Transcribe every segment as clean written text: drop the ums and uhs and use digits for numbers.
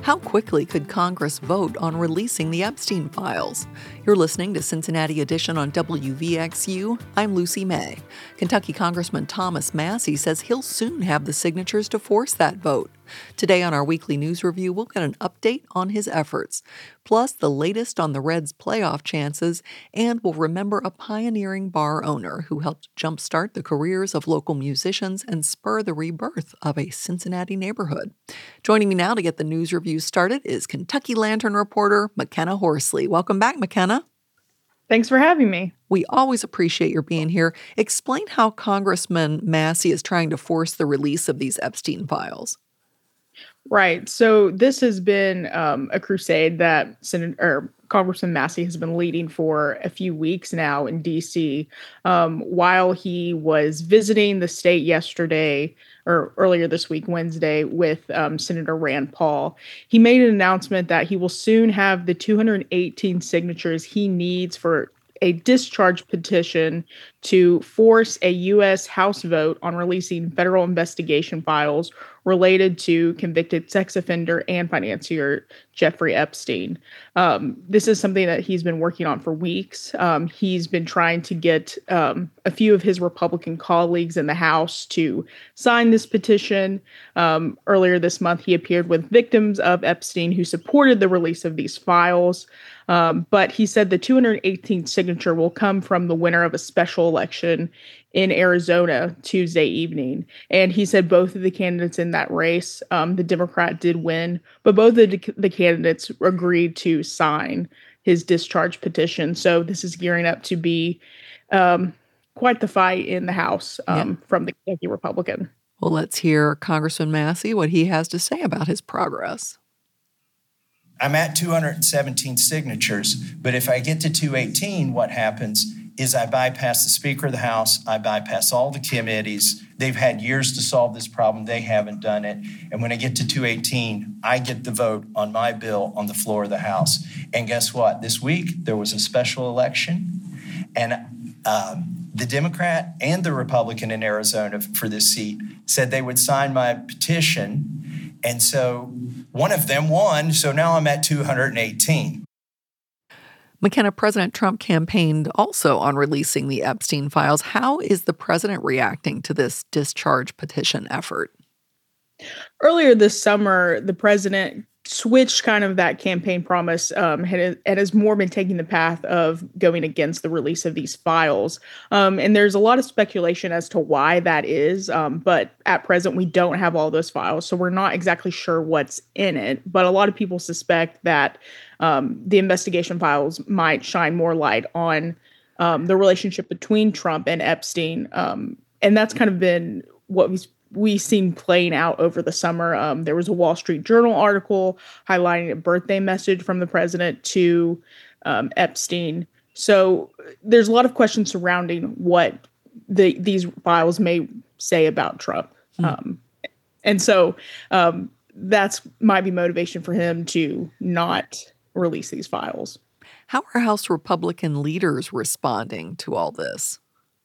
How quickly could Congress vote on releasing the Epstein files? You're listening to Cincinnati Edition on WVXU. I'm Lucy May. Kentucky Congressman Thomas Massie says he'll soon have the signatures to force that vote. Today on our weekly news review, we'll get an update on his efforts, plus the latest on the Reds' playoff chances, and we'll remember a pioneering bar owner who helped jumpstart the careers of local musicians and spur the rebirth of a Cincinnati neighborhood. Joining me now to get the news review started is Kentucky Lantern reporter McKenna Horsley. Welcome back, McKenna. Thanks for having me. We always appreciate your being here. Explain how Congressman Massie is trying to force the release of these Epstein files. Right. So this has been a crusade that Congressman Massie has been leading for a few weeks now in D.C. While he was visiting the state yesterday or earlier this week, Wednesday, with Senator Rand Paul, he made an announcement that he will soon have the 218 signatures he needs for a discharge petition to force a U.S. House vote on releasing federal investigation files related to convicted sex offender and financier Jeffrey Epstein. This is something that he's been working on for weeks. He's been trying to get a few of his Republican colleagues in the House to sign this petition. Earlier this month, he appeared with victims of Epstein who supported the release of these files. But he said the 218th signature will come from the winner of a special election in Arizona Tuesday evening. And he said both of the candidates in that race, the Democrat did win, but both of the candidates agreed to sign his discharge petition. So this is gearing up to be quite the fight in the House from the Kentucky Republican. Well, let's hear Congressman Massie, what he has to say about his progress. I'm at 217 signatures, but if I get to 218, what happens is I bypass the Speaker of the House, I bypass all the committees. They've had years to solve this problem. They haven't done it. And when I get to 218, I get the vote on my bill on the floor of the House. And guess what? This week, there was a special election, and the Democrat and the Republican in Arizona for this seat said they would sign my petition. And so one of them won, so now I'm at 218. McKenna, President Trump campaigned also on releasing the Epstein files. How is the president reacting to this discharge petition effort? Earlier this summer, the president switched kind of that campaign promise and has more been taking the path of going against the release of these files. And there's a lot of speculation as to why that is. But at present, we don't have all those files, so we're not exactly sure what's in it. But a lot of people suspect that the investigation files might shine more light on the relationship between Trump and Epstein. And that's kind of been what we've seen playing out over the summer. There was a Wall Street Journal article highlighting a birthday message from the president to Epstein. So there's a lot of questions surrounding what these files may say about Trump. And so that's might be motivation for him to not release these files. How are House Republican leaders responding to all this?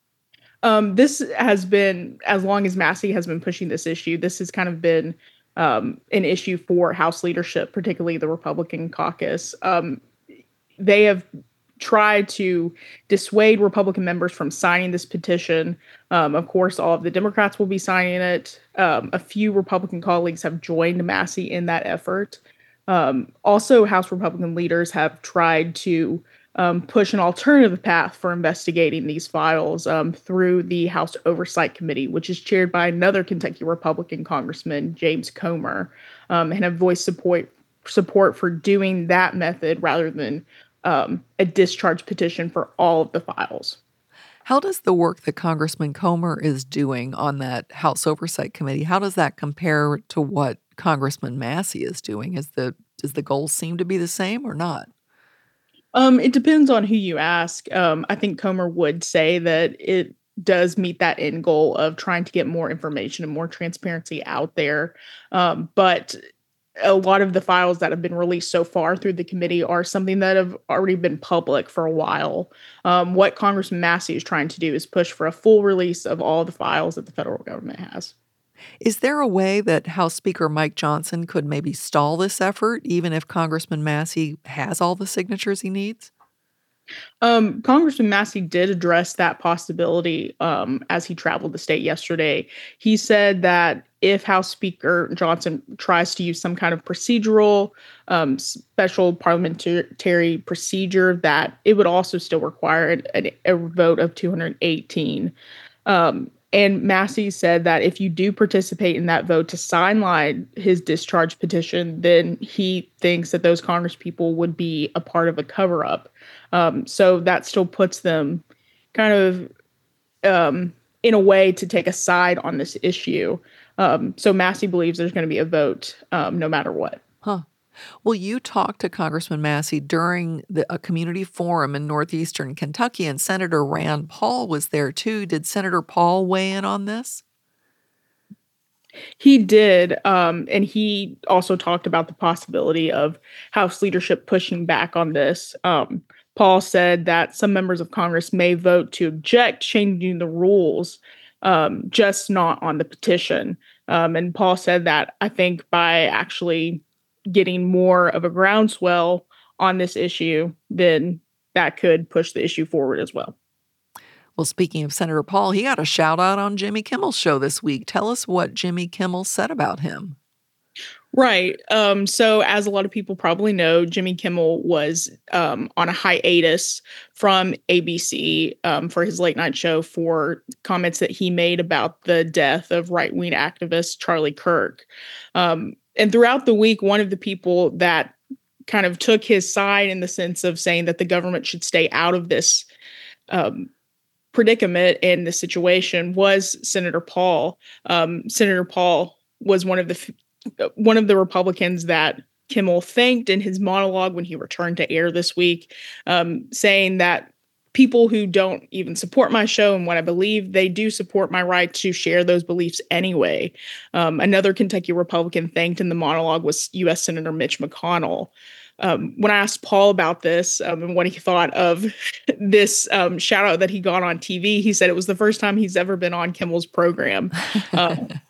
This has been, as long as Massie has been pushing this issue, this has kind of been an issue for House leadership, particularly the Republican caucus. They have tried to dissuade Republican members from signing this petition. Of course, all of the Democrats will be signing it. A few Republican colleagues have joined Massie in that effort. Also, House Republican leaders have tried to push an alternative path for investigating these files through the House Oversight Committee, which is chaired by another Kentucky Republican Congressman, James Comer, and have voiced support for doing that method rather than a discharge petition for all of the files. How does the work that Congressman Comer is doing on that House Oversight Committee, how does that compare to what Congressman Massie is doing? Does the goal seem to be the same or not? It depends on who you ask. I think Comer would say that it does meet that end goal of trying to get more information and more transparency out there. But a lot of the files that have been released so far through the committee are something that have already been public for a while. What Congressman Massie is trying to do is push for a full release of all the files that the federal government has. Is there a way that House Speaker Mike Johnson could maybe stall this effort, even if Congressman Massey has all the signatures he needs? Congressman Massey did address that possibility as he traveled the state yesterday. He said that if House Speaker Johnson tries to use some kind of procedural, special parliamentary procedure, that it would also still require a vote of 218. And Massey said that if you do participate in that vote to sideline his discharge petition, then he thinks that those Congresspeople would be a part of a cover-up. So that still puts them kind of in a way to take a side on this issue. So Massey believes there's going to be a vote no matter what. Huh. Well, you talked to Congressman Massey during a community forum in northeastern Kentucky, and Senator Rand Paul was there too. Did Senator Paul weigh in on this? He did, and he also talked about the possibility of House leadership pushing back on this. Paul said that some members of Congress may vote to object changing the rules, just not on the petition. And Paul said that I think by actually getting more of a groundswell on this issue, then that could push the issue forward as well. Well, speaking of Senator Paul, he got a shout out on Jimmy Kimmel's show this week. Tell us what Jimmy Kimmel said about him. Right. So as a lot of people probably know, Jimmy Kimmel was on a hiatus from ABC for his late night show for comments that he made about the death of right-wing activist Charlie Kirk. And throughout the week, one of the people that kind of took his side in the sense of saying that the government should stay out of this predicament and the situation was Senator Paul. Senator Paul was one of the Republicans that Kimmel thanked in his monologue when he returned to air this week, saying that people who don't even support my show and what I believe, they do support my right to share those beliefs anyway. Another Kentucky Republican thanked in the monologue was U.S. Senator Mitch McConnell. When I asked Paul about this and what he thought of this shout out that he got on TV, he said it was the first time he's ever been on Kimmel's program. And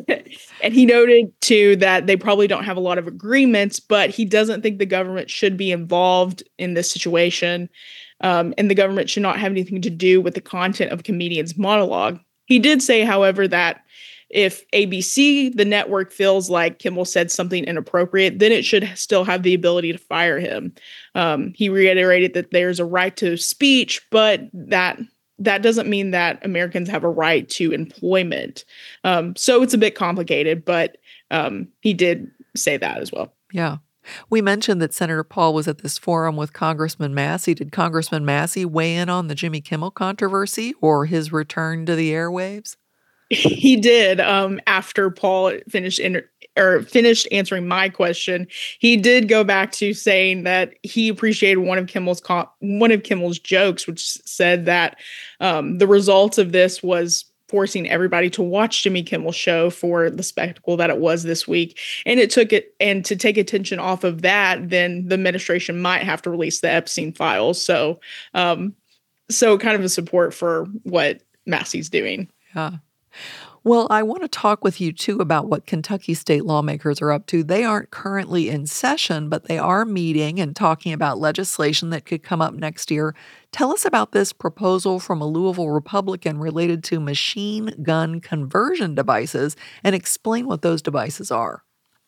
he noted, too, that they probably don't have a lot of agreements, but he doesn't think the government should be involved in this situation. And the government should not have anything to do with the content of a comedian's monologue. He did say, however, that if ABC, the network, feels like Kimmel said something inappropriate, then it should still have the ability to fire him. He reiterated that there's a right to speech, but that doesn't mean that Americans have a right to employment. So it's a bit complicated, but he did say that as well. Yeah. We mentioned that Senator Paul was at this forum with Congressman Massey. Did Congressman Massey weigh in on the Jimmy Kimmel controversy or his return to the airwaves? He did. After Paul finished answering my question, he did go back to saying that he appreciated one of Kimmel's jokes, which said that the results of this was forcing everybody to watch Jimmy Kimmel's show for the spectacle that it was this week. And to take attention off of that, then the administration might have to release the Epstein files. So kind of a support for what Massey's doing. Yeah. Well, I want to talk with you, too, about what Kentucky state lawmakers are up to. They aren't currently in session, but they are meeting and talking about legislation that could come up next year. Tell us about this proposal from a Louisville Republican related to machine gun conversion devices and explain what those devices are.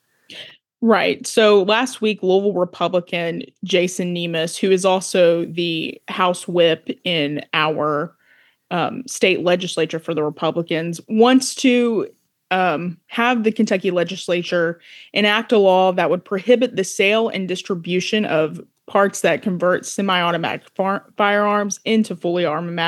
Right. So last week, Louisville Republican Jason Nemes, who is also the House whip in our state legislature for the Republicans, wants to have the Kentucky legislature enact a law that would prohibit the sale and distribution of parts that convert semi-automatic firearms into fully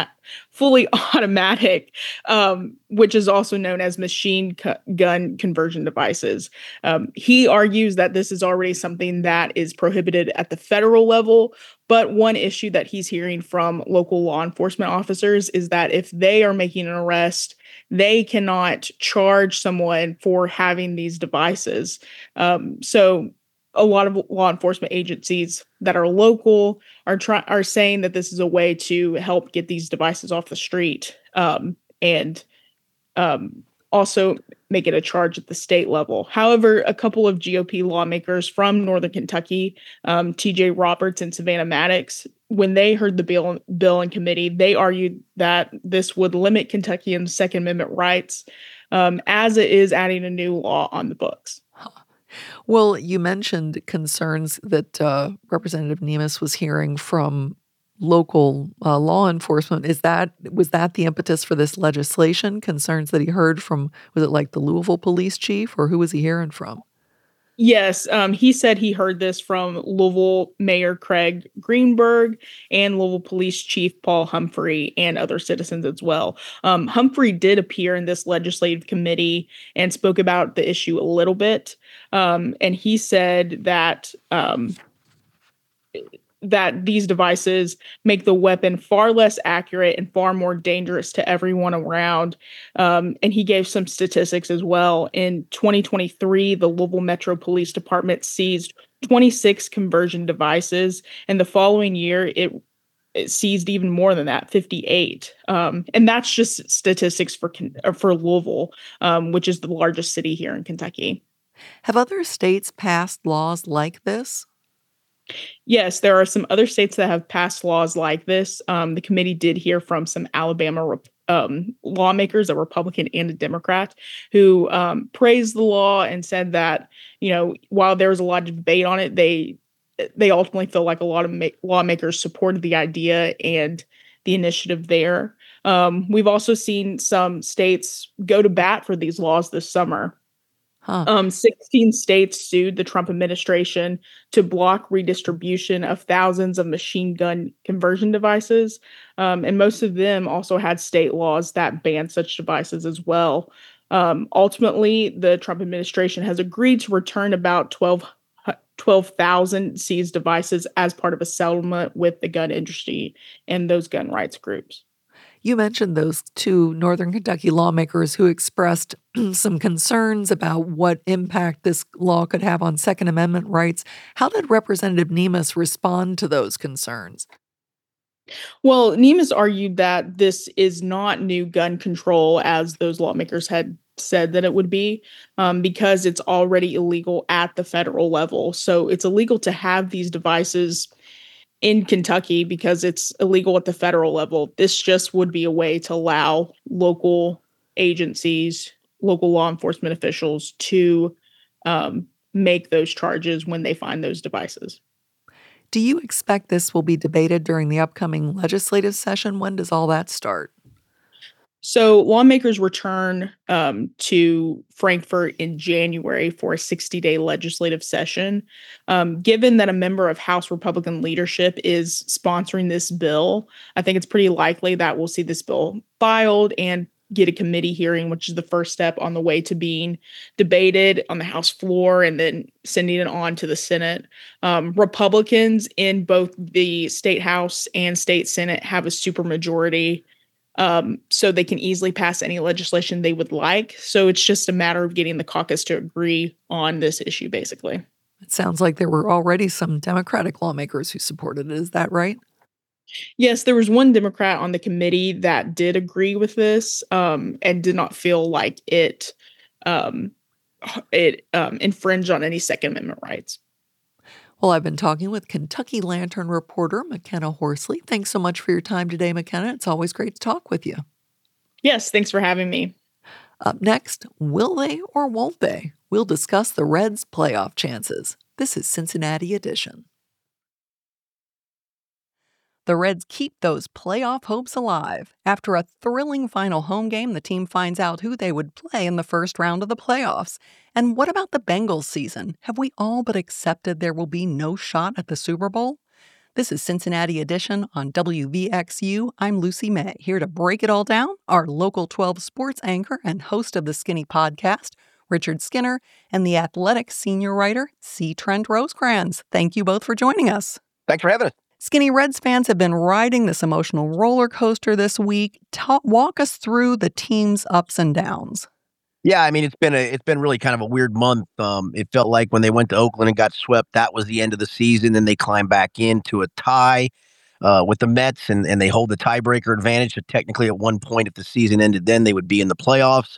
automatic, which is also known as machine gun conversion devices. He argues that this is already something that is prohibited at the federal level. But one issue that he's hearing from local law enforcement officers is that if they are making an arrest, they cannot charge someone for having these devices. So a lot of law enforcement agencies that are local are saying that this is a way to help get these devices off the street. Also, make it a charge at the state level. However, a couple of GOP lawmakers from Northern Kentucky, TJ Roberts and Savannah Maddox, when they heard the bill in committee, they argued that this would limit Kentuckians' Second Amendment rights, as it is adding a new law on the books. Well, you mentioned concerns that Representative Nemes was hearing from local law enforcement. Was that the impetus for this legislation? Concerns that he heard from, was it like the Louisville police chief, or who was he hearing from? Yes, he said he heard this from Louisville Mayor Craig Greenberg and Louisville Police Chief Paul Humphrey and other citizens as well. Humphrey did appear in this legislative committee and spoke about the issue a little bit. And he said that that these devices make the weapon far less accurate and far more dangerous to everyone around. And he gave some statistics as well. In 2023, the Louisville Metro Police Department seized 26 conversion devices, and the following year it seized even more than that, 58. And that's just statistics for Louisville, which is the largest city here in Kentucky. Have other states passed laws like this? Yes, there are some other states that have passed laws like this. The committee did hear from some Alabama lawmakers, a Republican and a Democrat, who praised the law and said that, while there was a lot of debate on it, they ultimately feel like a lot of lawmakers supported the idea and the initiative there. We've also seen some states go to bat for these laws this summer. 16 states sued the Trump administration to block redistribution of thousands of machine gun conversion devices. And most of them also had state laws that banned such devices as well. Ultimately, the Trump administration has agreed to return about 12,000 seized devices as part of a settlement with the gun industry and those gun rights groups. You mentioned those two Northern Kentucky lawmakers who expressed some concerns about what impact this law could have on Second Amendment rights. How did Representative Nemes respond to those concerns? Well, Nemes argued that this is not new gun control, as those lawmakers had said that it would be, because it's already illegal at the federal level. So it's illegal to have these devices in Kentucky because it's illegal at the federal level. This just would be a way to allow local agencies, local law enforcement officials to make those charges when they find those devices. Do you expect this will be debated during the upcoming legislative session? When does all that start? So lawmakers return to Frankfort in January for a 60-day legislative session. Given that a member of House Republican leadership is sponsoring this bill, I think it's pretty likely that we'll see this bill filed and get a committee hearing, which is the first step on the way to being debated on the House floor and then sending it on to the Senate. Republicans in both the state House and state Senate have a supermajority, so they can easily pass any legislation they would like. So it's just a matter of getting the caucus to agree on this issue, basically. It sounds like there were already some Democratic lawmakers who supported it. Is that right? Yes, there was one Democrat on the committee that did agree with this, and did not feel like it infringed on any Second Amendment rights. Well, I've been talking with Kentucky Lantern reporter McKenna Horsley. Thanks so much for your time today, McKenna. It's always great to talk with you. Yes, thanks for having me. Up next, will they or won't they? We'll discuss the Reds' playoff chances. This is Cincinnati Edition. The Reds keep those playoff hopes alive. After a thrilling final home game, the team finds out who they would play in the first round of the playoffs. And what about the Bengals season? Have we all but accepted there will be no shot at the Super Bowl? This is Cincinnati Edition on WVXU. I'm Lucy May, here to break it all down. Our Local 12 sports anchor and host of the Skinny podcast, Richard Skinner, and the Athletic senior writer, C. Trent Rosecrans. Thank you both for joining us. Thanks for having us. Skinny, Reds fans have been riding this emotional roller coaster this week. Walk us through the team's ups and downs. Yeah, I mean, it's been really kind of a weird month. It felt like when they went to Oakland and got swept, that was the end of the season. Then they climbed back into a tie with the Mets, and they hold the tiebreaker advantage. So technically, at one point, if the season ended, then they would be in the playoffs.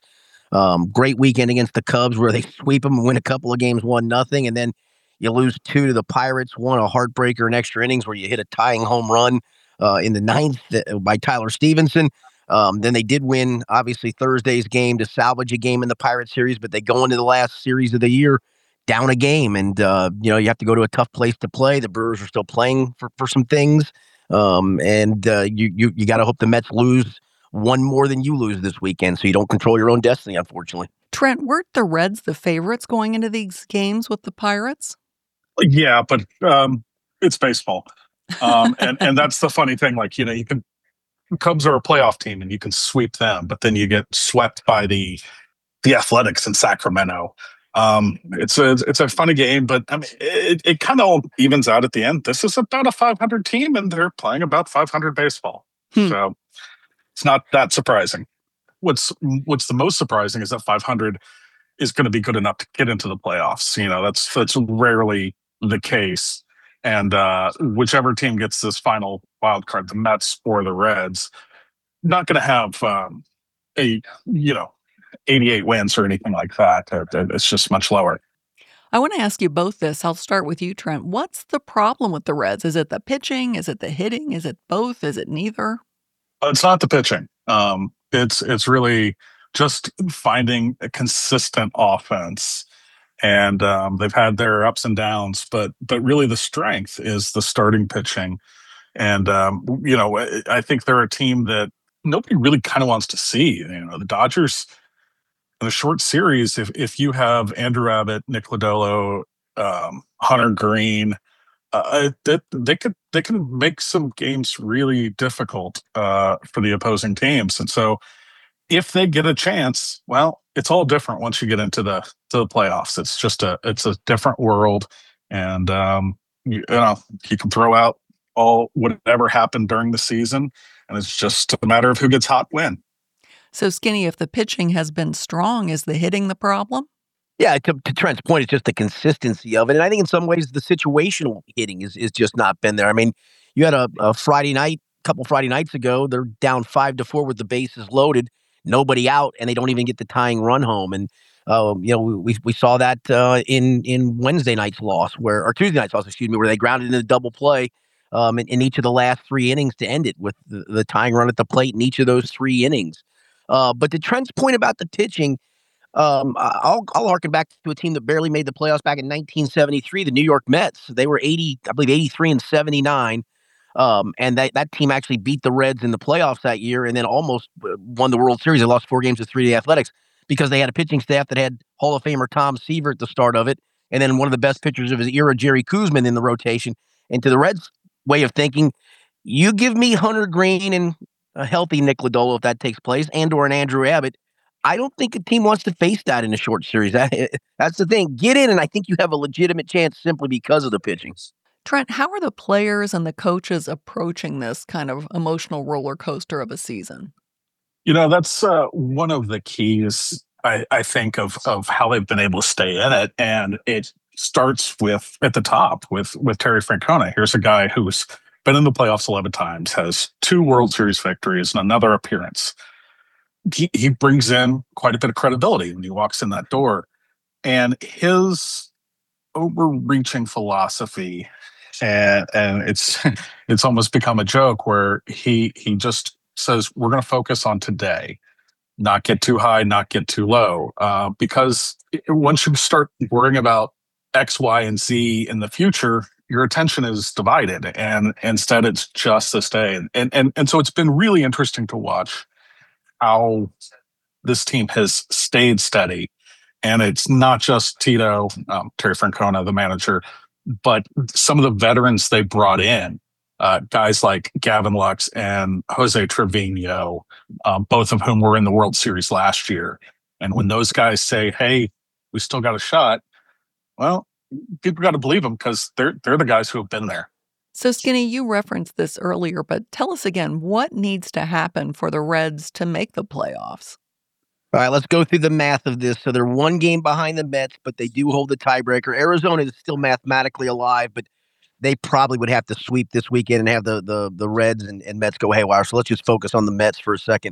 Great weekend against the Cubs where they sweep them and win a couple of games 1-0, and then you lose 2 to the Pirates, one a heartbreaker in extra innings where you hit a tying home run in the 9th by Tyler Stevenson. Then they did win, obviously, Thursday's game to salvage a game in the Pirate series, but they go into the last series of the year down a game, and you have to go to a tough place to play. The Brewers are still playing for some things, and you got to hope the Mets lose one more than you lose this weekend, so you don't control your own destiny, unfortunately. Trent, weren't the Reds the favorites going into these games with the Pirates? Yeah, but it's baseball, and that's the funny thing. Like, you can Cubs are a playoff team, and you can sweep them, but then you get swept by the Athletics in Sacramento. It's a funny game, but I mean, it kind of all evens out at the end. This is about a 500 team, and they're playing about 500 baseball, so it's not that surprising. What's the most surprising is that 500 is going to be good enough to get into the playoffs. That's rarely the case, and whichever team gets this final wild card, the Mets or the Reds, not going to have 88 wins or anything like that. It's just much lower. I want to ask you both this. I'll start with you, Trent. What's the problem with the Reds? Is it the pitching? Is it the hitting? Is it both? Is it neither? It's not the pitching. It's really just finding a consistent offense. And they've had their ups and downs, but really the strength is the starting pitching. And, I think they're a team that nobody really kind of wants to see. The Dodgers, in a short series, if you have Andrew Abbott, Nick Lodolo, Hunter Green, they can make some games really difficult for the opposing teams. And so if they get a chance, well, it's all different once you get into the playoffs. It's just it's a different world, and you can throw out whatever happened during the season, and it's just a matter of who gets hot when. So, Skinny, if the pitching has been strong, is the hitting the problem? Yeah, to Trent's point, it's just the consistency of it. And I think in some ways the situational hitting is just not been there. I mean, you had a Friday night, couple Friday nights ago, they're down 5-4 with the bases loaded, nobody out, and they don't even get the tying run home. And we saw that in Wednesday night's loss, or Tuesday night's loss, where they grounded into double play in each of the last 3 innings to end it with the tying run at the plate in each of those 3 innings. But to Trent's point about the pitching, I'll harken back to a team that barely made the playoffs back in 1973, the New York Mets. They were 83 and 79. And that team actually beat the Reds in the playoffs that year and then almost won the World Series. They lost 4 games to 3 to the Athletics because they had a pitching staff that had Hall of Famer Tom Seaver at the start of it, and then one of the best pitchers of his era, Jerry Koosman, in the rotation. And to the Reds' way of thinking, you give me Hunter Green and a healthy Nick Lodolo if that takes place, or an Andrew Abbott. I don't think a team wants to face that in a short series. That's the thing. Get in, and I think you have a legitimate chance simply because of the pitching. Trent, how are the players and the coaches approaching this kind of emotional roller coaster of a season? That's one of the keys, I think, of how they've been able to stay in it. And it starts at the top with Terry Francona. Here's a guy who's been in the playoffs 11 times, has 2 World Series victories and another appearance. He brings in quite a bit of credibility when he walks in that door. And his overreaching philosophy, and it's almost become a joke where he just says, we're going to focus on today, not get too high, not get too low. Because once you start worrying about X, Y, and Z in the future, your attention is divided, and instead it's just this day. And so it's been really interesting to watch how this team has stayed steady. And it's not just Tito, Terry Francona, the manager, but some of the veterans they brought in, guys like Gavin Lux and Jose Trevino, both of whom were in the World Series last year. And when those guys say, hey, we still got a shot, well, people got to believe them because they're the guys who have been there. So, Skinny, you referenced this earlier, but tell us again, what needs to happen for the Reds to make the playoffs? All right, let's go through the math of this. So they're 1 game behind the Mets, but they do hold the tiebreaker. Arizona is still mathematically alive, but they probably would have to sweep this weekend and have the Reds and Mets go haywire. So let's just focus on the Mets for a second.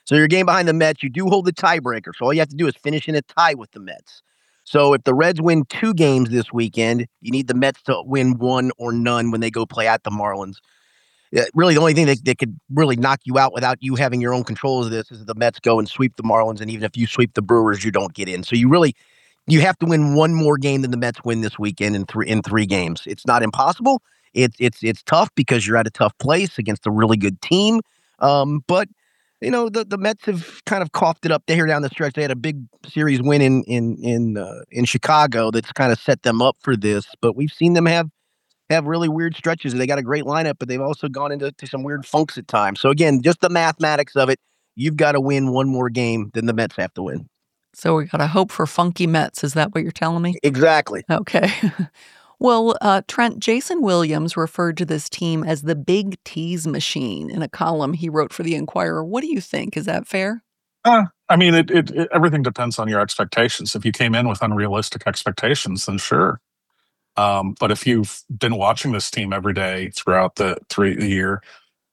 So you're a game behind the Mets. You do hold the tiebreaker. So all you have to do is finish in a tie with the Mets. So if the Reds win 2 games this weekend, you need the Mets to win 1 or none when they go play at the Marlins. Really, the only thing that could really knock you out without you having your own control of this is the Mets go and sweep the Marlins, and even if you sweep the Brewers, you don't get in. So you have to win 1 more game than the Mets win this weekend in 3 games. It's not impossible. It's tough because you're at a tough place against a really good team. But the Mets have kind of coughed it up here down the stretch. They had a big series win in Chicago that's kind of set them up for this. But we've seen them have really weird stretches. They got a great lineup, but they've also gone into some weird funks at times. So again, just the mathematics of it, you've got to win 1 more game than the Mets have to win. So we got to hope for funky Mets. Is that what you're telling me? Exactly. Okay. Well, Trent, Jason Williams referred to this team as the Big Tease Machine in a column he wrote for The Inquirer. What do you think? Is that fair? I mean, it everything depends on your expectations. If you came in with unrealistic expectations, then sure. But if you've been watching this team every day throughout the year,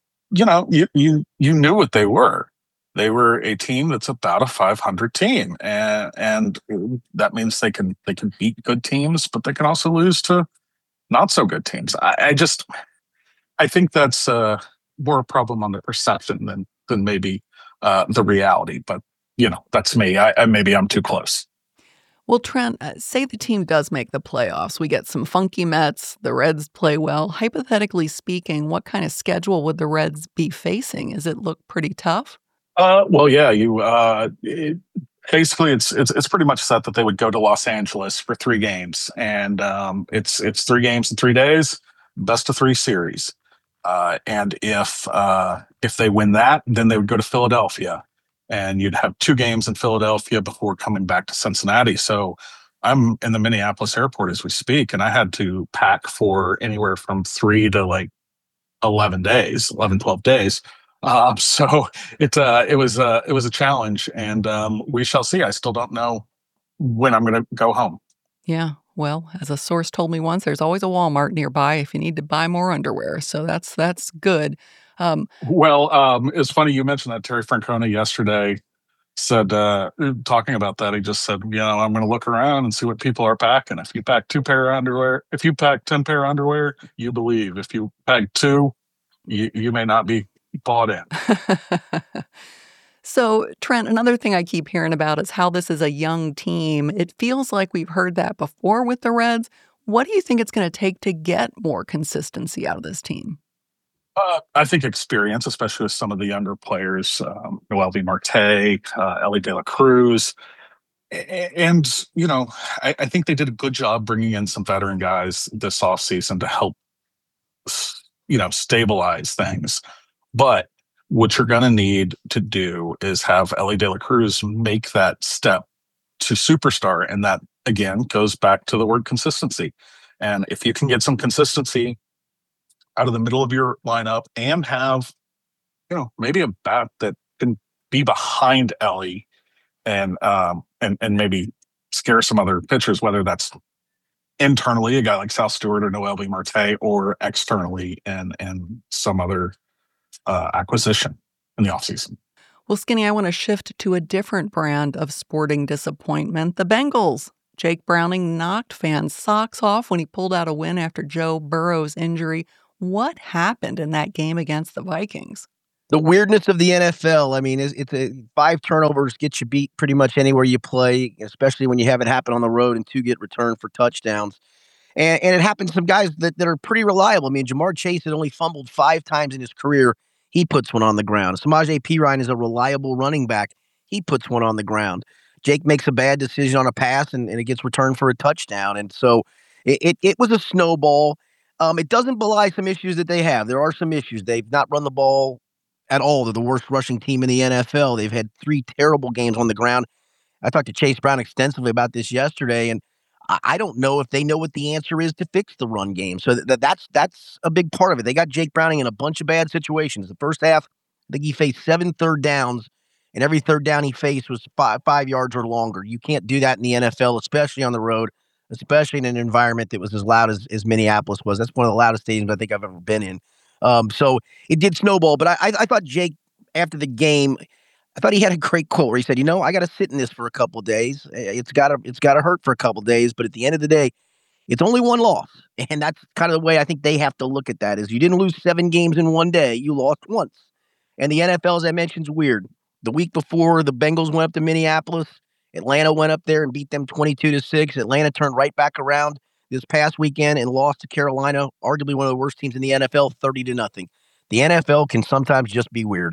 you knew what they were. They were a team that's about a 500 team, and that means they can beat good teams, but they can also lose to not so good teams. I think that's more a problem on the perception than maybe the reality. But that's me. Maybe I'm too close. Well, Trent, say the team does make the playoffs. We get some funky Mets. The Reds play well. Hypothetically speaking, what kind of schedule would the Reds be facing? Does it look pretty tough? Well, yeah. Basically, it's pretty much set that they would go to Los Angeles for 3 games, and it's 3 games in 3 days, best of 3 series. And if they win that, then they would go to Philadelphia. And you'd have 2 games in Philadelphia before coming back to Cincinnati. So I'm in the Minneapolis airport as we speak, and I had to pack for anywhere from 3 to 11 days, 11, 12 days. So it was a challenge, and we shall see. I still don't know when I'm going to go home. Yeah. Well, as a source told me once, there's always a Walmart nearby if you need to buy more underwear. So that's good. It's funny you mentioned that. Terry Francona yesterday said, talking about that, he just said, I'm going to look around and see what people are packing. If you pack 2 pair of underwear, if you pack 10 pair of underwear, you believe. If you pack 2, you may not be bought in. So, Trent, another thing I keep hearing about is how this is a young team. It feels like we've heard that before with the Reds. What do you think it's going to take to get more consistency out of this team? I think experience, especially with some of the younger players, Noelvi Marte, Elly De La Cruz. And, I think they did a good job bringing in some veteran guys this offseason to help, stabilize things. But what you're going to need to do is have Elly De La Cruz make that step to superstar. And that, again, goes back to the word consistency. And if you can get some consistency out of the middle of your lineup and have, maybe a bat that can be behind Elly and maybe scare some other pitchers, whether that's internally, a guy like Sal Stewart or Noelvi Marte, or externally and some other acquisition in the offseason. Well, Skinny, I want to shift to a different brand of sporting disappointment, the Bengals. Jake Browning knocked fans' socks off when he pulled out a win after Joe Burrow's injury. What happened in that game against the Vikings? The weirdness of the NFL. I mean, it's 5 turnovers get you beat pretty much anywhere you play, especially when you have it happen on the road, and 2 get returned for touchdowns. And it happened to some guys that are pretty reliable. I mean, Jamar Chase had only fumbled 5 times in his career. He puts one on the ground. Samaje Perine is a reliable running back. He puts one on the ground. Jake makes a bad decision on a pass, and it gets returned for a touchdown. And so it was a snowball. It doesn't belie some issues that they have. There are some issues. They've not run the ball at all. They're the worst rushing team in the NFL. They've had 3 terrible games on the ground. I talked to Chase Brown extensively about this yesterday, and I don't know if they know what the answer is to fix the run game. So that's a big part of it. They got Jake Browning in a bunch of bad situations. The first half, I think he faced 7 third downs, and every third down he faced was 5 yards or longer. You can't do that in the NFL, especially on the road, especially in an environment that was as loud as Minneapolis was. That's one of the loudest stadiums I think I've ever been in. So it did snowball. But I thought Jake, after the game, I thought he had a great quote where he said, I got to sit in this for a couple of days. It's got to hurt for a couple of days, but at the end of the day, it's only one loss. And that's kind of the way I think they have to look at that is you didn't lose 7 games in one day. You lost once. And the NFL, as I mentioned, is weird. The week before, the Bengals went up to Minneapolis. Atlanta went up there and beat them 22-6. Atlanta turned right back around this past weekend and lost to Carolina, arguably one of the worst teams in the NFL, 30-0. The NFL can sometimes just be weird.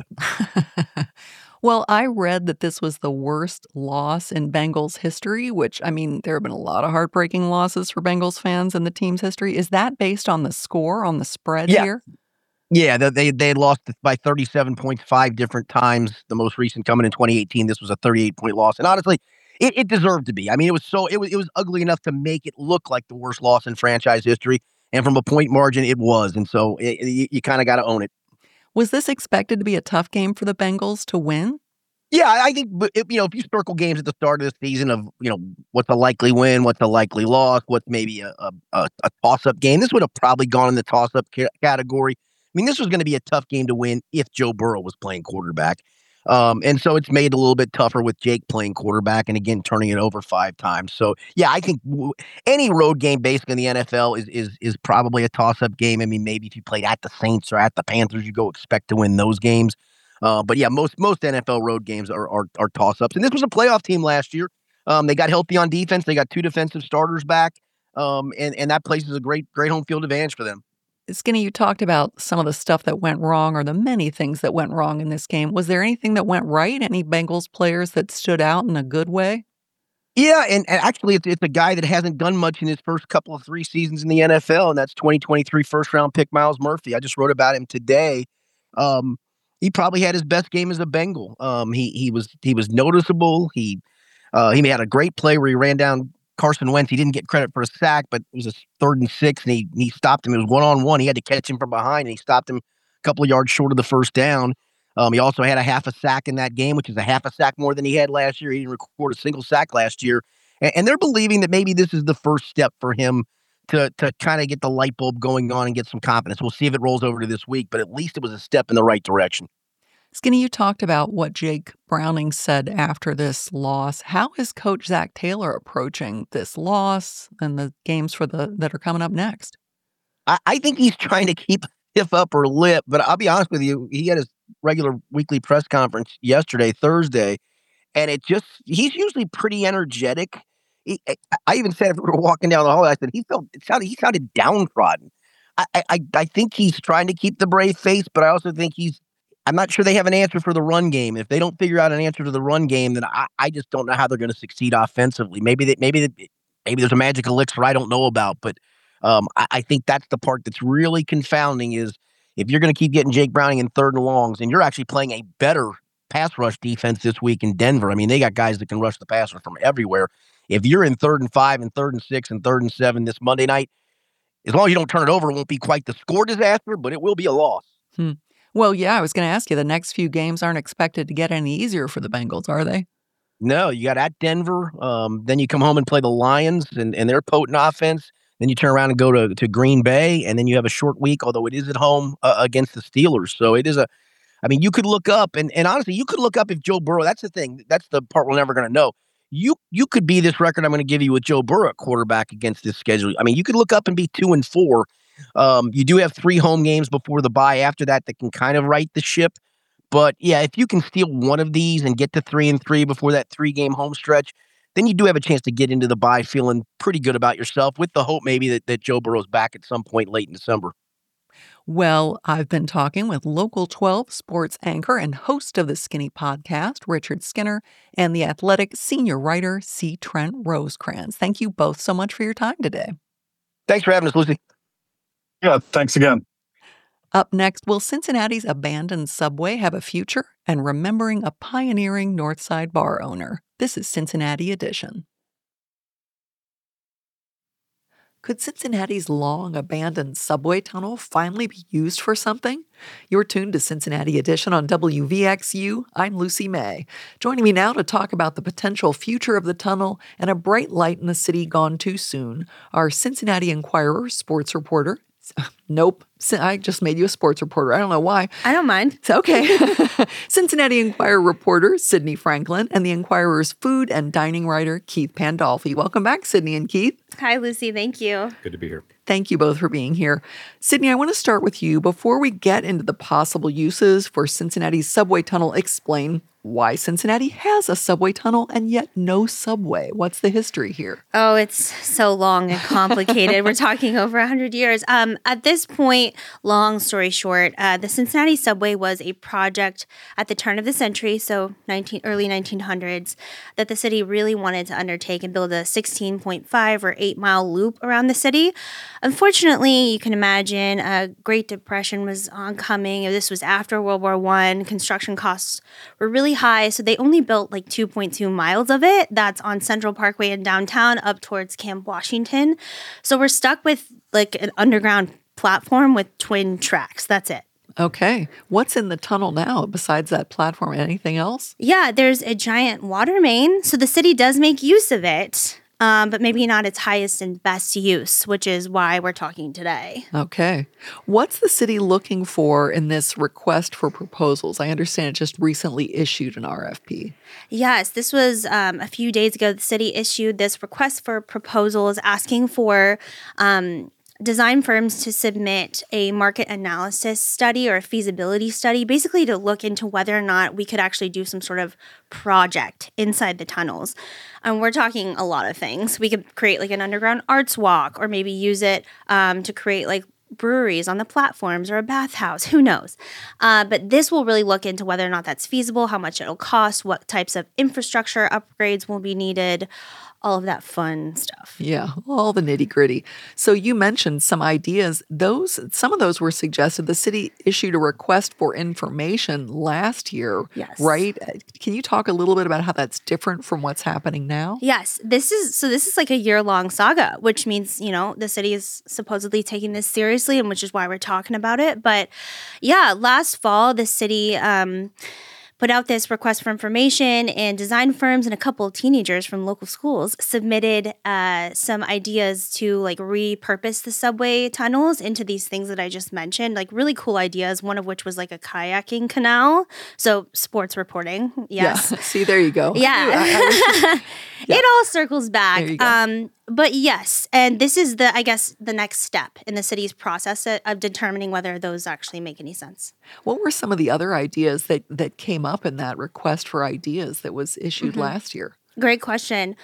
Well, I read that this was the worst loss in Bengals history, which, I mean, there have been a lot of heartbreaking losses for Bengals fans in the team's history. Is that based on the score, on the spread here? Yeah, they had lost by 37 points 5 different times. The most recent coming in 2018. This was a 38-point loss. And honestly, it deserved to be. I mean, it was ugly enough to make it look like the worst loss in franchise history. And from a point margin, it was. And so you kind of got to own it. Was this expected to be a tough game for the Bengals to win? Yeah, I think, if you circle games at the start of the season of, what's a likely win, what's a likely loss, what's maybe a toss-up game, this would have probably gone in the toss-up category. I mean, this was going to be a tough game to win if Joe Burrow was playing quarterback. And so it's made it a little bit tougher with Jake playing quarterback and, again, turning it over 5 times. So, yeah, I think any road game basically in the NFL is probably a toss-up game. I mean, maybe if you played at the Saints or at the Panthers, you go expect to win those games. But, yeah, most NFL road games are toss-ups. And this was a playoff team last year. They got healthy on defense. They got 2 defensive starters back. And that places a great home field advantage for them. Skinny, you talked about some of the stuff that went wrong or the many things that went wrong in this game. Was there anything that went right? Any Bengals players that stood out in a good way? Yeah, and actually it's a guy that hasn't done much in his first couple of 3 seasons in the NFL, and that's 2023 first-round pick Myles Murphy. I just wrote about him today. He probably had his best game as a Bengal. He was noticeable. He had a great play where he ran down Carson Wentz. He didn't get credit for a sack, but it was a 3rd and 6, and he stopped him. It was 1-on-1. He had to catch him from behind, and he stopped him a couple of yards short of the first down. He also had a half a sack in that game, which is a half a sack more than he had last year. He didn't record a single sack last year. And they're believing that maybe this is the first step for him to kind of get the light bulb going on and get some confidence. We'll see if it rolls over to this week, but at least it was a step in the right direction. Skinny, you talked about what Jake Browning said after this loss. How is Coach Zach Taylor approaching this loss and the games that are coming up next? I think he's trying to keep a stiff upper lip, but I'll be honest with you, he had his regular weekly press conference yesterday, Thursday, and he's usually pretty energetic. I even said if we were walking down the hall, I said he sounded downtrodden. I think he's trying to keep the brave face, but I also think I'm not sure they have an answer for the run game. If they don't figure out an answer to the run game, then I just don't know how they're going to succeed offensively. Maybe there's a magic elixir I don't know about, but I think that's the part that's really confounding is if you're going to keep getting Jake Browning in 3rd and longs, and you're actually playing a better pass rush defense this week in Denver. I mean, they got guys that can rush the passer from everywhere. If you're in 3rd and 5 and 3rd and 6 and 3rd and 7 this Monday night, as long as you don't turn it over, it won't be quite the score disaster, but it will be a loss. Well, yeah, I was going to ask you, the next few games aren't expected to get any easier for the Bengals, are they? No, you got at Denver. Then you come home and play the Lions and their potent offense. Then you turn around and go to Green Bay, and then you have a short week, although it is at home against the Steelers. So it is you could look up, and honestly, you could look up if Joe Burrow, that's the thing. That's the part we're never going to know. You could be this record I'm going to give you with Joe Burrow at quarterback against this schedule. I mean, you could look up and be 2-4. You do have 3 home games before the bye after that can kind of right the ship. But yeah, if you can steal one of these and get to 3-3 before that 3-game home stretch, then you do have a chance to get into the bye feeling pretty good about yourself with the hope maybe that Joe Burrow's back at some point late in December. Well, I've been talking with Local 12 sports anchor and host of the Skinny podcast, Richard Skinner, and the Athletic senior writer, C. Trent Rosecrans. Thank you both so much for your time today. Thanks for having us, Lucy. Yeah, thanks again. Up next, will Cincinnati's abandoned subway have a future? And remembering a pioneering Northside bar owner. This is Cincinnati Edition. Could Cincinnati's long-abandoned subway tunnel finally be used for something? You're tuned to Cincinnati Edition on WVXU. I'm Lucy May. Joining me now to talk about the potential future of the tunnel and a bright light in the city gone too soon are Cincinnati Enquirer sports reporter, I just made you a sports reporter. I don't know why. I don't mind. So, okay. Cincinnati Enquirer reporter Sydney Franklin and the Enquirer's food and dining writer Keith Pandolfi. Welcome back, Sydney and Keith. Hi, Lucy. Thank you. Good to be here. Thank you both for being here. Sydney, I want to start with you. Before we get into the possible uses for Cincinnati's subway tunnel, explain why Cincinnati has a subway tunnel and yet no subway. What's the history here? Oh, it's so long and complicated. We're talking over 100 years. At this point, long story short, the Cincinnati subway was a project at the turn of the century, so early 1900s, that the city really wanted to undertake and build a 16.5 or 8-mile loop around the city. Unfortunately, you can imagine a Great Depression was oncoming. This was after World War I. Construction costs were really high, so they only built like 2.2 miles of it. That's on Central Parkway in downtown up towards Camp Washington. So we're stuck with like an underground platform with twin tracks. That's it. Okay. What's in the tunnel now besides that platform? Anything else? Yeah, there's a giant water main. So the city does make use of it. But maybe not its highest and best use, which is why we're talking today. Okay. What's the city looking for in this request for proposals? I understand it just recently issued an RFP. Yes, this was a few days ago. The city issued this request for proposals asking for design firms to submit a market analysis study or a feasibility study, basically to look into whether or not we could actually do some sort of project inside the tunnels. And we're talking a lot of things. We could create like an underground arts walk, or maybe use it to create like breweries on the platforms or a bathhouse. Who knows? But this will really look into whether or not that's feasible, how much it'll cost, what types of infrastructure upgrades will be needed, all of that fun stuff. Yeah, all the nitty gritty. So you mentioned some ideas. Some of those were suggested. The city issued a request for information last year, yes, right? Can you talk a little bit about how that's different from what's happening now? Yes, this is like a year-long saga, which means, the city is supposedly taking this seriously, and which is why we're talking about it. But yeah, last fall, the city put out this request for information, and design firms and a couple of teenagers from local schools submitted some ideas to like repurpose the subway tunnels into these things that I just mentioned, like really cool ideas, one of which was like a kayaking canal. So sports reporting. Yes. Yeah. See, there you go. Yeah. Yeah. It all circles back. There you go. But yes, and this is the next step in the city's process of determining whether those actually make any sense. What were some of the other ideas that came up in that request for ideas that was issued last year? Great question.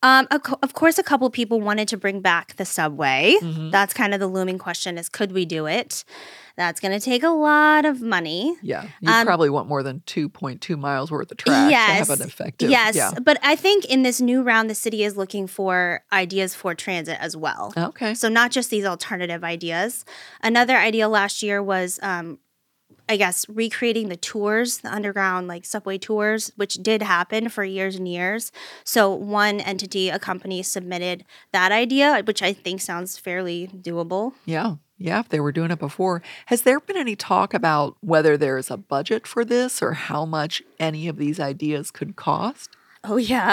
Of course, a couple people wanted to bring back the subway. That's kind of the looming question is, could we do it? That's going to take a lot of money. Yeah. You probably want more than 2.2 miles worth of track to have an effective. Yes. Yeah. But I think in this new round, the city is looking for ideas for transit as well. Okay. So not just these alternative ideas. Another idea last year was recreating the tours, the underground like subway tours, which did happen for years and years. So one entity, a company, submitted that idea, which I think sounds fairly doable. Yeah. Yeah, if they were doing it before. Has there been any talk about whether there's a budget for this or how much any of these ideas could cost? Oh, yeah.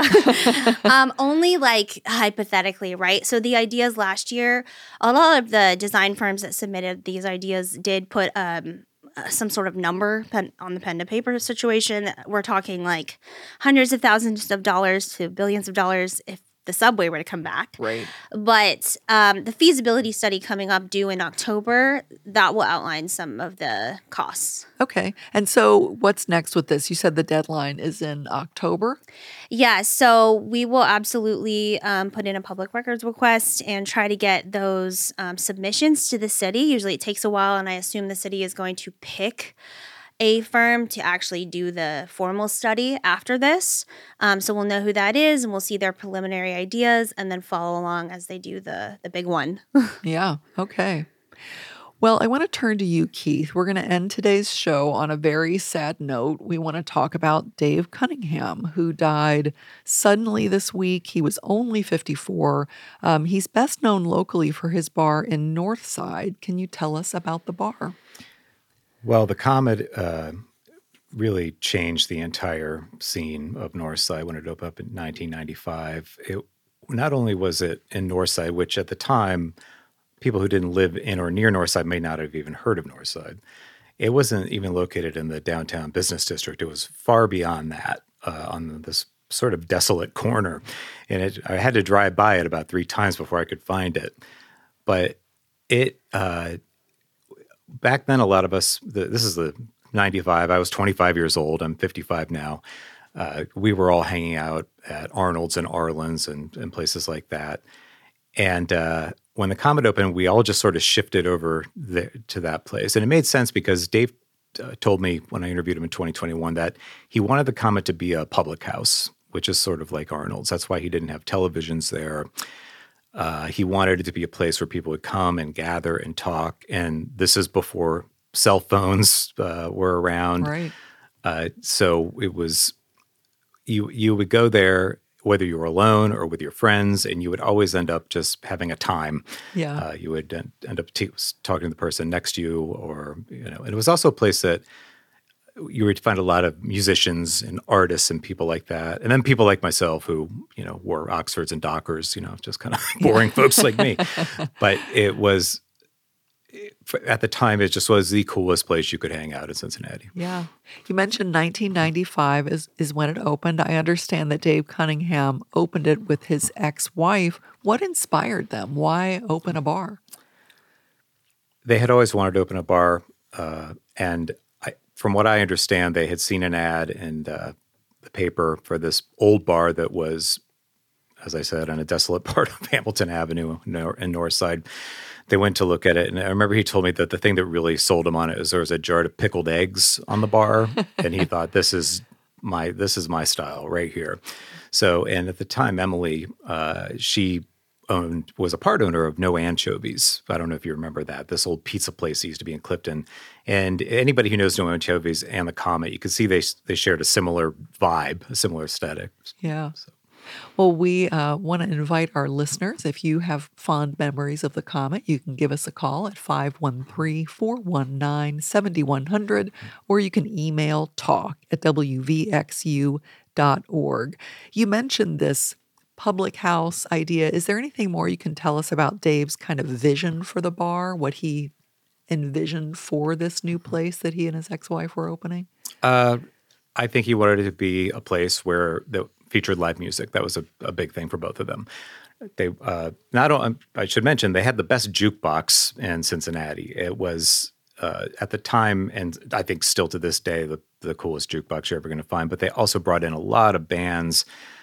Only like hypothetically, right? So the ideas last year, a lot of the design firms that submitted these ideas did put some sort of number on the pen to paper situation. We're talking like hundreds of thousands of dollars to billions of dollars if the subway were to come back. Right. But the feasibility study coming up due in October, that will outline some of the costs. Okay. And so what's next with this? You said the deadline is in October? Yeah. So we will absolutely put in a public records request and try to get those submissions to the city. Usually it takes a while, and I assume the city is going to pick a firm to actually do the formal study after this. So we'll know who that is, and we'll see their preliminary ideas and then follow along as they do the big one. Yeah. Okay. Well, I want to turn to you, Keith. We're going to end today's show on a very sad note. We want to talk about Dave Cunningham, who died suddenly this week. He was only 54. He's best known locally for his bar in Northside. Can you tell us about the bar? Well, the Comet really changed the entire scene of Northside when it opened up in 1995. Not only was it in Northside, which at the time people who didn't live in or near Northside may not have even heard of Northside. It wasn't even located in the downtown business district. It was far beyond that, on this sort of desolate corner. And I had to drive by it about 3 times before I could find it. But back then, a lot of us, this is the 95, I was 25 years old, I'm 55 now. We were all hanging out at Arnold's and Arlen's and places like that. And when the Comet opened, we all just sort of shifted over to that place. And it made sense because Dave told me when I interviewed him in 2021 that he wanted the Comet to be a public house, which is sort of like Arnold's. That's why he didn't have televisions there. He wanted it to be a place where people would come and gather and talk. And this is before cell phones were around. Right. So it was, you would go there, whether you were alone or with your friends, and you would always end up just having a time. Yeah. You would end up talking to the person next to you, or, and it was also a place that you would find a lot of musicians and artists and people like that. And then people like myself who, wore Oxfords and Dockers, just kind of boring folks like me. But it was, at the time, it just was the coolest place you could hang out in Cincinnati. Yeah. You mentioned 1995 is when it opened. I understand that Dave Cunningham opened it with his ex-wife. What inspired them? Why open a bar? They had always wanted to open a bar, and from what I understand, they had seen an ad in the paper for this old bar that was, as I said, on a desolate part of Hamilton Avenue in Northside. They went to look at it, and I remember he told me that the thing that really sold him on it is there was a jar of pickled eggs on the bar, and he thought, this is my style right here. So, and at the time, Emily, she was a part owner of No Anchovies. I don't know if you remember that. This old pizza place used to be in Clifton. And anybody who knows No Anchovies and the Comet, you could see they shared a similar vibe, a similar aesthetic. Yeah. Well, we want to invite our listeners. If you have fond memories of the Comet, you can give us a call at 513-419-7100, or you can email talk@wvxu.org. You mentioned this public house idea. Is there anything more you can tell us about Dave's kind of vision for the bar, what he envisioned for this new place that he and his ex-wife were opening? I think he wanted it to be a place where that featured live music. That was a big thing for both of them. They I should mention, they had the best jukebox in Cincinnati. It was at the time, and I think still to this day, the coolest jukebox you're ever going to find. But they also brought in a lot of bands.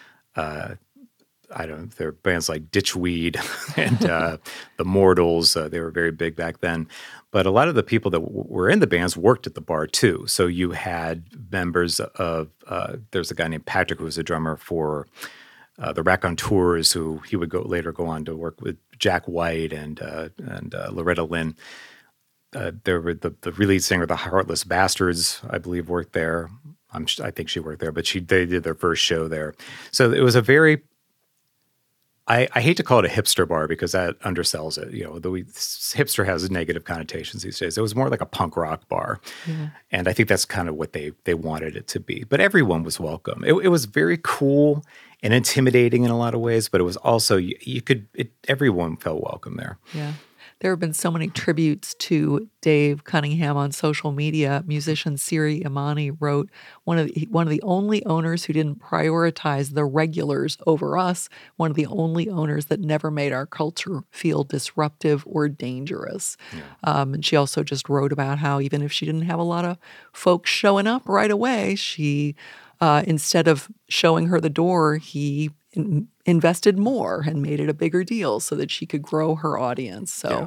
There are bands like Ditchweed and the Mortals. They were very big back then. But a lot of the people that were in the bands worked at the bar too. So you had members of, there's a guy named Patrick who was a drummer for the Raconteurs, who he would later go on to work with Jack White and Loretta Lynn. There were the lead singer, the Heartless Bastards, I believe, worked there. I think she worked there, but they did their first show there. So it was a very, I hate to call it a hipster bar because that undersells it. Hipster has negative connotations these days. It was more like a punk rock bar. Yeah. And I think that's kind of what they wanted it to be. But everyone was welcome. It was very cool and intimidating in a lot of ways, but it was also, everyone felt welcome there. Yeah. There have been so many tributes to Dave Cunningham on social media. Musician Siri Imani wrote, one of the only owners who didn't prioritize the regulars over us, one of the only owners that never made our culture feel disruptive or dangerous. Yeah. And she also just wrote about how even if she didn't have a lot of folks showing up right away, she, instead of showing her the door, he invested more and made it a bigger deal so that she could grow her audience. So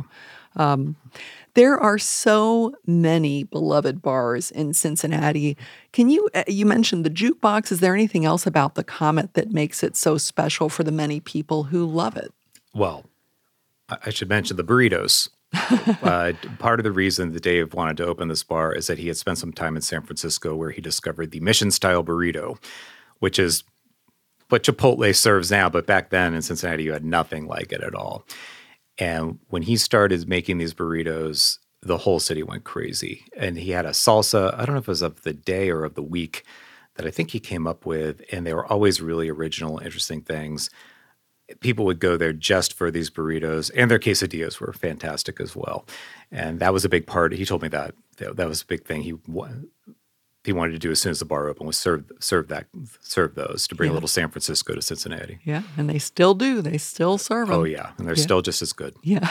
there are so many beloved bars in Cincinnati. Can you mentioned the jukebox. Is there anything else about the Comet that makes it so special for the many people who love it? Well, I should mention the burritos. Part of the reason that Dave wanted to open this bar is that he had spent some time in San Francisco where he discovered the Mission-style burrito, which is what Chipotle serves now, but back then in Cincinnati, you had nothing like it at all. And when he started making these burritos, the whole city went crazy. And he had a salsa, I don't know if it was of the day or of the week, that I think he came up with, and they were always really original, interesting things. people would go there just for these burritos, and their quesadillas were fantastic as well. And that was a big part. He told me that was a big thing he wanted to do as soon as the bar opened, was serve those, to bring a little San Francisco to Cincinnati. Yeah, and they still do. They still serve them. Oh, yeah, and they're still just as good. Yeah.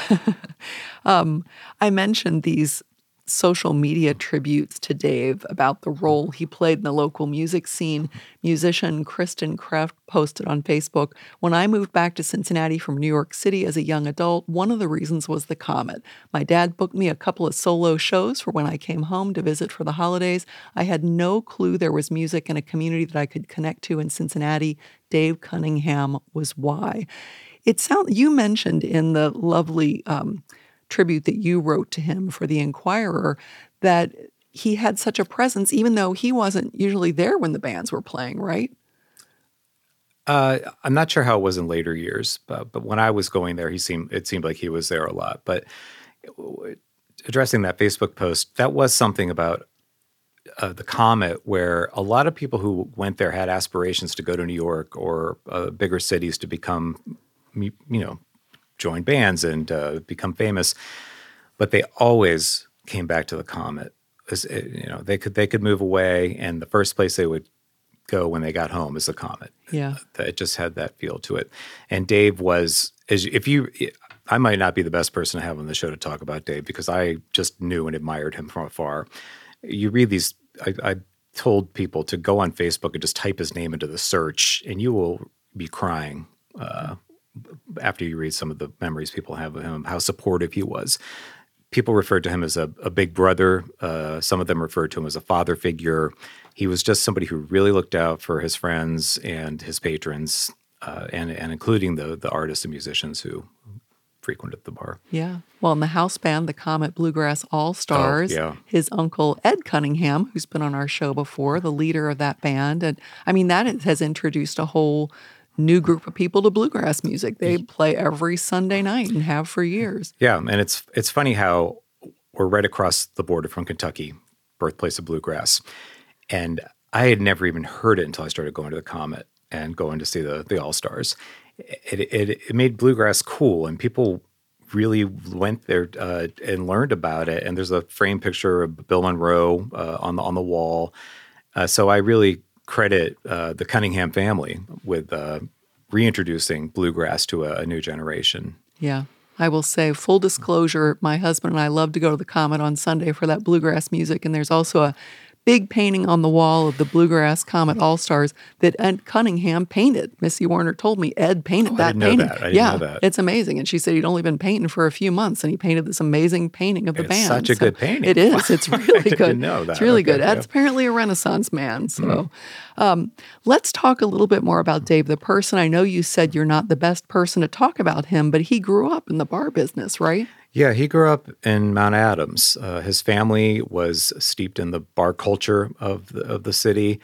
I mentioned these social media tributes to Dave about the role he played in the local music scene. Musician Kristen Kreft posted on Facebook, "When I moved back to Cincinnati from New York City as a young adult, one of the reasons was the Comet. My dad booked me a couple of solo shows for when I came home to visit for the holidays. I had no clue there was music in a community that I could connect to in Cincinnati. Dave Cunningham was why." You mentioned in the lovely tribute that you wrote to him for the Inquirer that he had such a presence, even though he wasn't usually there when the bands were playing, right? I'm not sure how it was in later years, but when I was going there, it seemed like he was there a lot. But addressing that Facebook post, that was something about the Comet, where a lot of people who went there had aspirations to go to New York or bigger cities to become, join bands and become famous, but they always came back to the Comet. They could move away, and the first place they would go when they got home is the Comet. Yeah, it just had that feel to it. And Dave was, I might not be the best person to have on the show to talk about Dave because I just knew and admired him from afar. You read these. I told people to go on Facebook and just type his name into the search, and you will be crying. After you read some of the memories people have of him, how supportive he was. People referred to him as a big brother. Some of them referred to him as a father figure. He was just somebody who really looked out for his friends and his patrons, and including the artists and musicians who frequented the bar. Yeah. Well, in the house band, the Comet Bluegrass All-Stars, his uncle Ed Cunningham, who's been on our show before, the leader of that band. And I mean, that has introduced a whole new group of people to bluegrass music. They play every Sunday night and have for years. Yeah, and it's funny how we're right across the border from Kentucky, birthplace of bluegrass. And I had never even heard it until I started going to the Comet and going to see the All-Stars. It made bluegrass cool, and people really went there and learned about it. And there's a framed picture of Bill Monroe on the wall. So I really credit the Cunningham family with reintroducing bluegrass to a new generation. Yeah. I will say, full disclosure, my husband and I love to go to the Comet on Sunday for that bluegrass music, and there's also a big painting on the wall of the Bluegrass Comet All-Stars that Ed Cunningham painted. Missy Warner told me Ed painted that painting. I didn't know that. It's amazing. And she said he'd only been painting for a few months, and he painted this amazing painting of the band. It's such a good painting. It is. It's really good. I didn't know that. It's really good. Ed's apparently a Renaissance man. So let's talk a little bit more about Dave the person. I know you said you're not the best person to talk about him, but he grew up in the bar business, right? Yeah, he grew up in Mount Adams. His family was steeped in the bar culture of the city.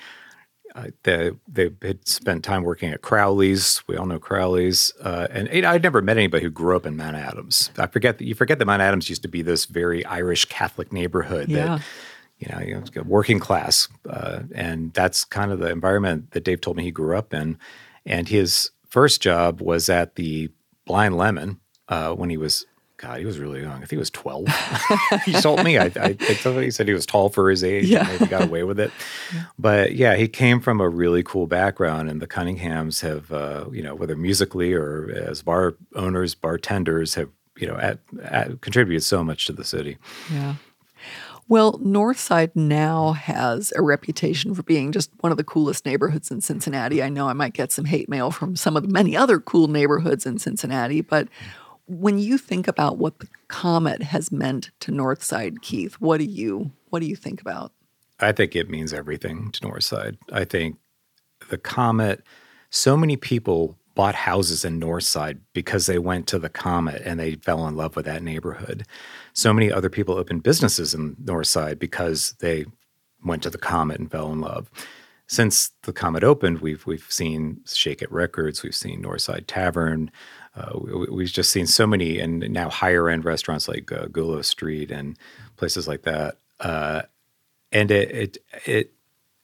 They had spent time working at Crowley's. We all know Crowley's. And I'd never met anybody who grew up in Mount Adams. You forget that Mount Adams used to be this very Irish Catholic neighborhood that, working class. And that's kind of the environment that Dave told me he grew up in. And his first job was at the Blind Lemon when he was really young. I think he was 12. He told me. I think somebody said he was tall for his age and maybe got away with it. Yeah. But yeah, he came from a really cool background, and the Cunninghams have, whether musically or as bar owners, bartenders, have, contributed so much to the city. Yeah. Well, Northside now has a reputation for being just one of the coolest neighborhoods in Cincinnati. I know I might get some hate mail from some of the many other cool neighborhoods in Cincinnati, but when you think about what the Comet has meant to Northside, Keith, what do you think about? I think it means everything to Northside. I think the Comet, so many people bought houses in Northside because they went to the Comet and they fell in love with that neighborhood. So many other people opened businesses in Northside because they went to the Comet and fell in love. Since the Comet opened, we've seen Shake It Records, we've seen Northside Tavern, we've just seen so many, and now higher end restaurants like Gulo Street and places like that. And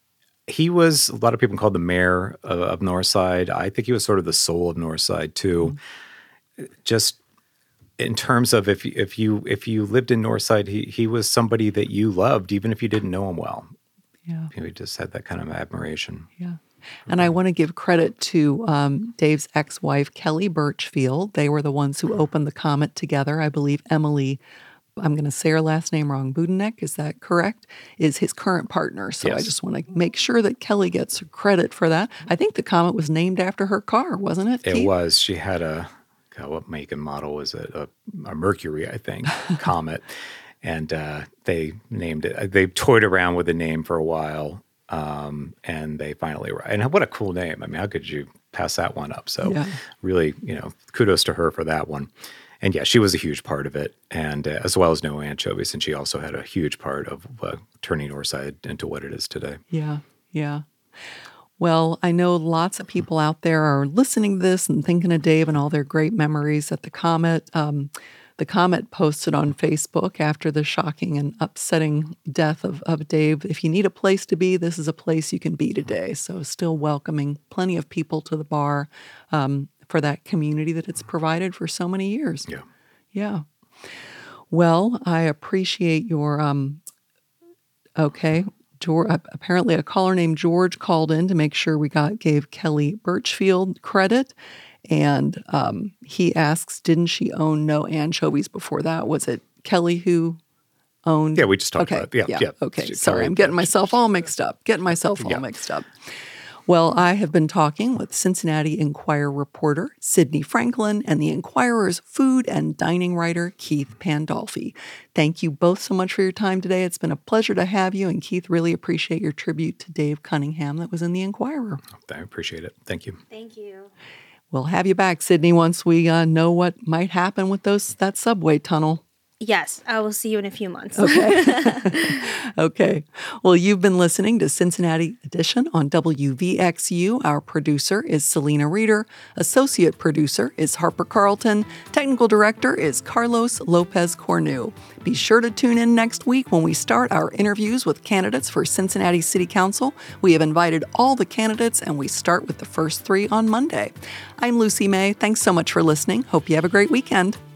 He was, a lot of people called the mayor of Northside. I think he was sort of the soul of Northside too. Just in terms of if you lived in Northside, he was somebody that you loved, even if you didn't know him well. Yeah. He just had that kind of admiration. Yeah. And I want to give credit to Dave's ex-wife, Kelly Birchfield. They were the ones who opened the Comet together. I believe Emily, I'm going to say her last name wrong, Budenek, is that correct? Is his current partner. So Yes. I just want to make sure that Kelly gets credit for that. I think the Comet was named after her car, wasn't it, It Keith? was. She had what make and model was it? A Mercury, I think, Comet. And they named it. They toyed around with the name for a while, and they finally. And what a cool name! I mean, how could you pass that one up? So, really, kudos to her for that one. And yeah, she was a huge part of it, and as well as No Anchovies, and she also had a huge part of turning Northside into what it is today. Yeah, yeah. Well, I know lots of people out there are listening to this and thinking of Dave and all their great memories at the Comet. The Comet posted on Facebook after the shocking and upsetting death of Dave, if you need a place to be, this is a place you can be today. So still welcoming plenty of people to the bar for that community that it's provided for so many years. Yeah. Yeah. Well, I appreciate your, apparently a caller named George called in to make sure we gave Kelly Birchfield credit. And he asks, didn't she own No Anchovies before that? Was it Kelly who owned? Yeah, we just talked about it. Yeah. Okay, sorry, I'm getting myself all mixed up. Well, I have been talking with Cincinnati Enquirer reporter Sydney Franklin and the Enquirer's food and dining writer Keith Pandolfi. Thank you both so much for your time today. It's been a pleasure to have you. And Keith, really appreciate your tribute to Dave Cunningham that was in the Enquirer. I appreciate it. Thank you. Thank you. We'll have you back, Sydney, once we know what might happen with that subway tunnel. Yes, I will see you in a few months. Okay. Okay. Well, you've been listening to Cincinnati Edition on WVXU. Our producer is Selena Reeder. Associate producer is Harper Carlton. Technical director is Carlos Lopez Cornu. Be sure to tune in next week when we start our interviews with candidates for Cincinnati City Council. We have invited all the candidates, and we start with the first 3 on Monday. I'm Lucy May. Thanks so much for listening. Hope you have a great weekend.